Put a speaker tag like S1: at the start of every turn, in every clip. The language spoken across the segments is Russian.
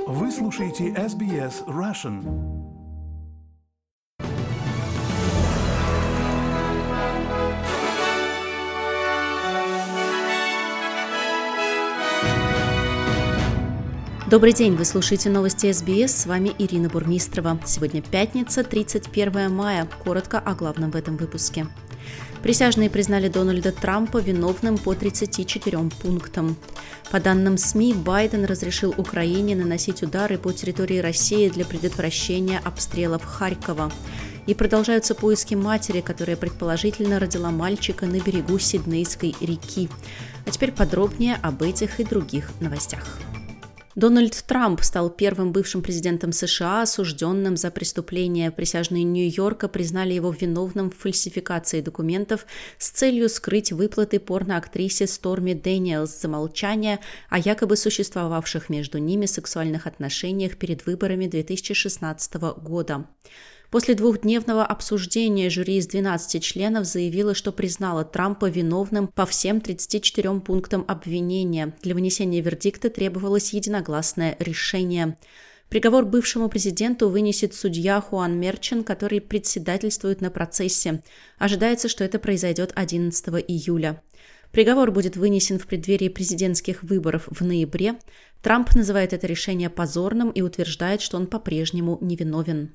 S1: Вы слушаете SBS Russian.
S2: Добрый день, вы слушаете новости SBS, с вами Ирина Бурмистрова. Сегодня пятница, 31 мая. Коротко о главном в этом выпуске. Присяжные признали Дональда Трампа виновным по 34 пунктам. По данным СМИ, Байден разрешил Украине наносить удары по территории России для предотвращения обстрелов Харькова. И продолжаются поиски матери, которая предположительно родила мальчика на берегу Сиднейской реки. А теперь подробнее об этих и других новостях. Дональд Трамп стал первым бывшим президентом США, осужденным за преступление. Присяжные Нью-Йорка признали его виновным в фальсификации документов с целью скрыть выплаты порноактрисе Сторми Дэниелс за молчание о якобы существовавших между ними сексуальных отношениях перед выборами 2016 года. После двухдневного обсуждения жюри из 12 членов заявило, что признало Трампа виновным по всем 34 пунктам обвинения. Для вынесения вердикта требовалось единогласное решение. Приговор бывшему президенту вынесет судья Хуан Мерчен, который председательствует на процессе. Ожидается, что это произойдет 11 июля. Приговор будет вынесен в преддверии президентских выборов в ноябре. Трамп называет это решение позорным и утверждает, что он по-прежнему невиновен.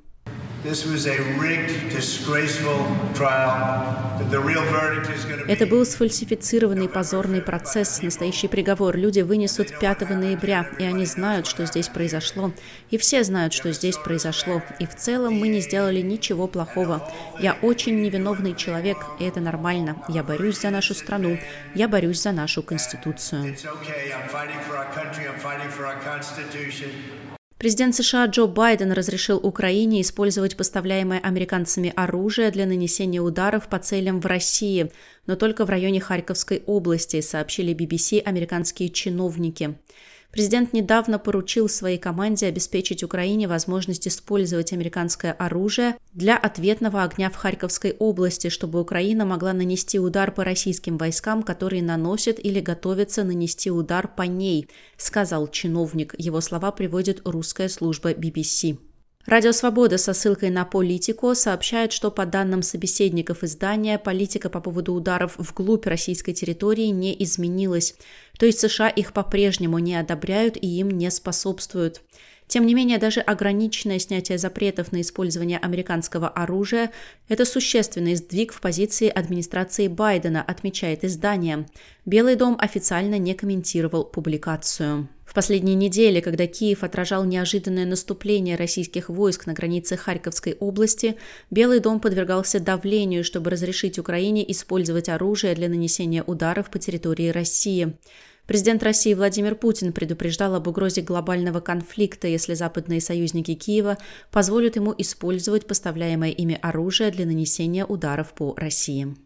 S2: Это был сфальсифицированный позорный процесс. Настоящий приговор люди вынесут 5 ноября, и они знают, что здесь произошло. И все знают, что здесь произошло. И в целом мы не сделали ничего плохого. Я очень невиновный человек, и это нормально. Я борюсь за нашу страну. Я борюсь за нашу Конституцию. Президент США Джо Байден разрешил Украине использовать поставляемое американцами оружие для нанесения ударов по целям в России, но только в районе Харьковской области, сообщили BBC американские чиновники. Президент недавно поручил своей команде обеспечить Украине возможность использовать американское оружие для ответного огня в Харьковской области, чтобы Украина могла нанести удар по российским войскам, которые наносят или готовятся нанести удар по ней, сказал чиновник. Его слова приводит русская служба BBC. Радио «Свобода» со ссылкой на Politico сообщает, что по данным собеседников издания, политика по поводу ударов вглубь российской территории не изменилась. То есть США их по-прежнему не одобряют и им не способствуют. Тем не менее, даже ограниченное снятие запретов на использование американского оружия – это существенный сдвиг в позиции администрации Байдена, отмечает издание. Белый дом официально не комментировал публикацию. В последние недели, когда Киев отражал неожиданное наступление российских войск на границе Харьковской области, Белый дом подвергался давлению, чтобы разрешить Украине использовать оружие для нанесения ударов по территории России. Президент России Владимир Путин предупреждал об угрозе глобального конфликта, если западные союзники Киева позволят ему использовать поставляемое ими оружие для нанесения ударов по России.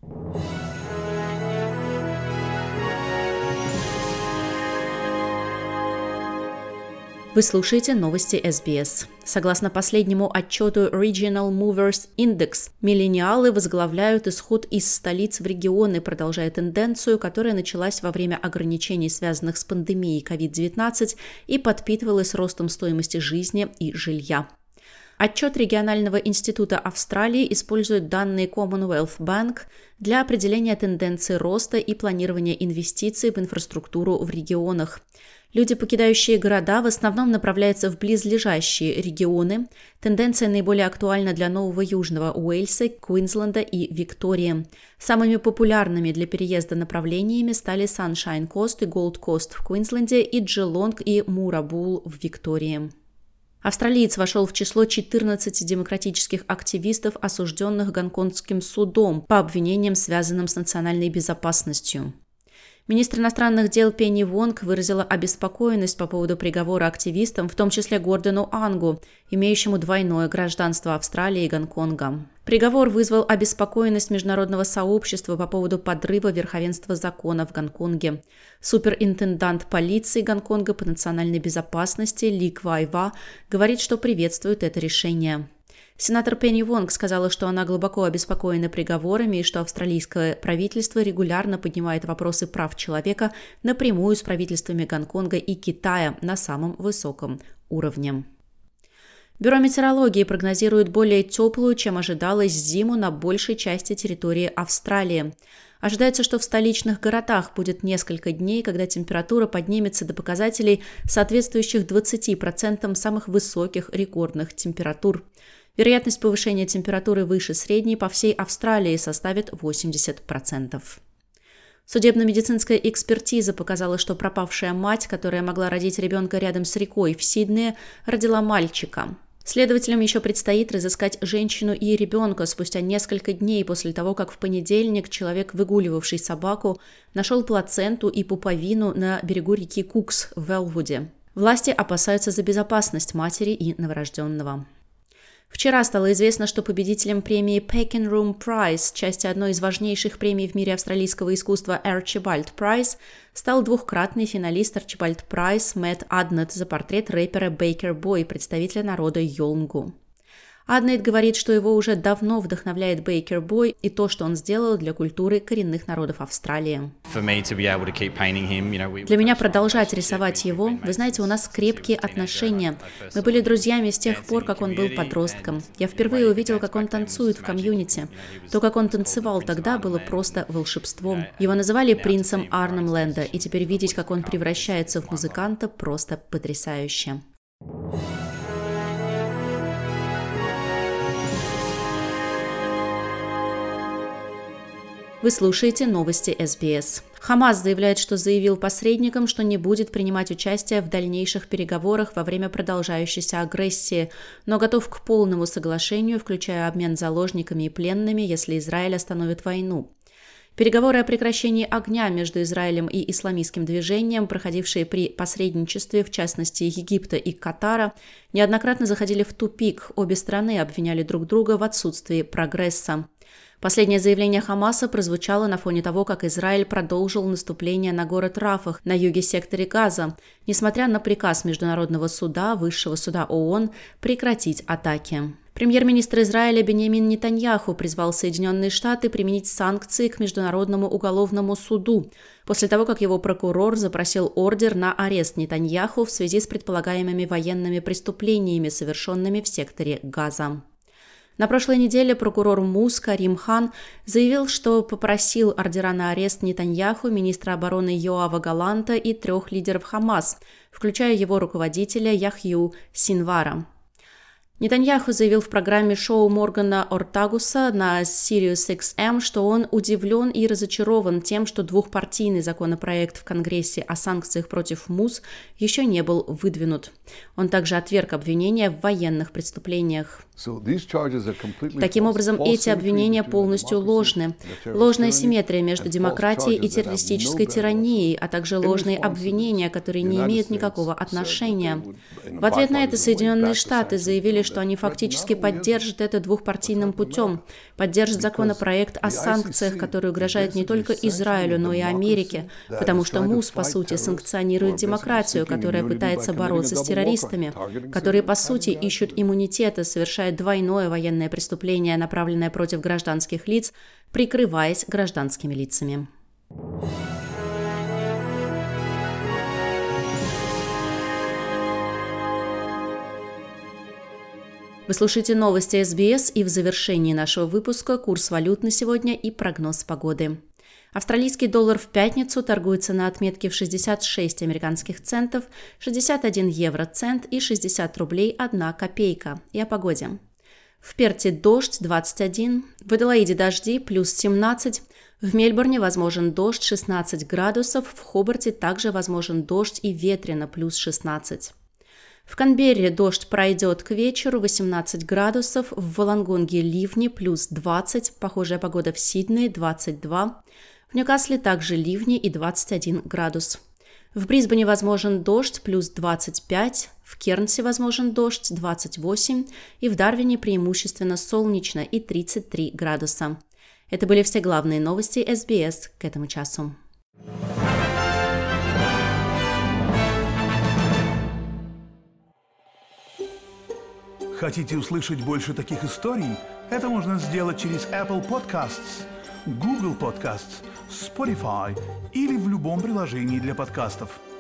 S2: Вы слушаете новости SBS. Согласно последнему отчету Regional Movers Index, миллениалы возглавляют исход из столиц в регионы, продолжая тенденцию, которая началась во время ограничений, связанных с пандемией COVID-19 и подпитывалась ростом стоимости жизни и жилья. Отчет регионального института Австралии использует данные Commonwealth Bank для определения тенденции роста и планирования инвестиций в инфраструктуру в регионах. Люди, покидающие города, в основном направляются в близлежащие регионы. Тенденция наиболее актуальна для Нового Южного Уэльса, Квинсленда и Виктории. Самыми популярными для переезда направлениями стали Sunshine Coast и Gold Coast в Квинсленде и Джелонг и Мурабул в Виктории. Австралиец вошел в число 14 демократических активистов, осужденных Гонконгским судом по обвинениям, связанным с национальной безопасностью. Министр иностранных дел Пенни Вонг выразила обеспокоенность по поводу приговора активистам, в том числе Гордону Ангу, имеющему двойное гражданство Австралии и Гонконга. Приговор вызвал обеспокоенность международного сообщества по поводу подрыва верховенства закона в Гонконге. Суперинтендант полиции Гонконга по национальной безопасности Ли Квай Ва говорит, что приветствует это решение. Сенатор Пенни Вонг сказала, что она глубоко обеспокоена приговорами и что австралийское правительство регулярно поднимает вопросы прав человека напрямую с правительствами Гонконга и Китая на самом высоком уровне. Бюро метеорологии прогнозирует более теплую, чем ожидалось, зиму на большей части территории Австралии. Ожидается, что в столичных городах будет несколько дней, когда температура поднимется до показателей, соответствующих 20% самых высоких рекордных температур. Вероятность повышения температуры выше средней по всей Австралии составит 80%. Судебно-медицинская экспертиза показала, что пропавшая мать, которая могла родить ребенка рядом с рекой в Сиднее, родила мальчика. Следователям еще предстоит разыскать женщину и ребенка спустя несколько дней после того, как в понедельник человек, выгуливавший собаку, нашел плаценту и пуповину на берегу реки Кукс в Велвуде. Власти опасаются за безопасность матери и новорожденного. Вчера стало известно, что победителем премии Peckenroom Prize, части одной из важнейших премий в мире австралийского искусства Archibald Prize, стал двукратный финалист Archibald Prize Мэтт Аднет за портрет рэпера Baker Boy, представителя народа Йолнгу. Аднет говорит, что его уже давно вдохновляет Baker Boy и то, что он сделал для культуры коренных народов Австралии. Для меня продолжать рисовать его, вы знаете, у нас крепкие отношения. Мы были друзьями с тех пор, как он был подростком. Я впервые увидел, как он танцует в комьюнити. То, как он танцевал тогда, было просто волшебством. Его называли принцем Арнемленда, и теперь видеть, как он превращается в музыканта, просто потрясающе. Вы слушаете новости СБС. Хамас заявляет, что заявил посредникам, что не будет принимать участие в дальнейших переговорах во время продолжающейся агрессии, но готов к полному соглашению, включая обмен заложниками и пленными, если Израиль остановит войну. Переговоры о прекращении огня между Израилем и исламистским движением, проходившие при посредничестве, в частности Египта и Катара, неоднократно заходили в тупик. Обе стороны обвиняли друг друга в отсутствии прогресса. Последнее заявление Хамаса прозвучало на фоне того, как Израиль продолжил наступление на город Рафах на юге сектора Газа, несмотря на приказ Международного суда, Высшего суда ООН, прекратить атаки. Премьер-министр Израиля Биньямин Нетаньяху призвал Соединенные Штаты применить санкции к Международному уголовному суду после того, как его прокурор запросил ордер на арест Нетаньяху в связи с предполагаемыми военными преступлениями, совершенными в секторе Газа. На прошлой неделе прокурор МУС Карим Хан заявил, что попросил ордера на арест Нетаньяху, министра обороны Йоава Галанта и 3 лидеров Хамас, включая его руководителя Яхью Синвара. Нетаньяху заявил в программе шоу Моргана Ортагуса на Sirius XM, что он удивлен и разочарован тем, что двухпартийный законопроект в Конгрессе о санкциях против МУС еще не был выдвинут. Он также отверг обвинения в военных преступлениях. Таким образом, эти обвинения полностью ложны. Ложная симметрия между демократией и террористической тиранией, а также ложные обвинения, которые не имеют никакого отношения. В ответ на это Соединенные Штаты заявили, что они фактически поддержат это двухпартийным путем, поддержат законопроект о санкциях, который угрожает не только Израилю, но и Америке, потому что МУС, по сути, санкционирует демократию, которая пытается бороться с террористами, которые, по сути, ищут иммунитета, совершая двойное военное преступление, направленное против гражданских лиц, прикрываясь гражданскими лицами. Вы слушаете новости СБС, и в завершении нашего выпуска курс валют на сегодня и прогноз погоды. Австралийский доллар в пятницу торгуется на отметке в 66 американских центов, 61 евроцент и 60 рублей 1 копейка. И о погоде. В Перте дождь 21, в Аделаиде дожди плюс 17, в Мельбурне возможен дождь 16 градусов, в Хобарте также возможен дождь и ветрено плюс 16. В Канберре дождь пройдет к вечеру 18 градусов, в Волонгонге ливни плюс 20, похожая погода в Сиднее 22, в Ньюкасле также ливни и 21 градус. В Брисбене возможен дождь плюс 25, в Кернсе возможен дождь 28 и в Дарвине преимущественно солнечно и 33 градуса. Это были все главные новости СБС к этому часу.
S1: Хотите услышать больше таких историй? Это можно сделать через Apple Podcasts, Google Podcasts, Spotify или в любом приложении для подкастов.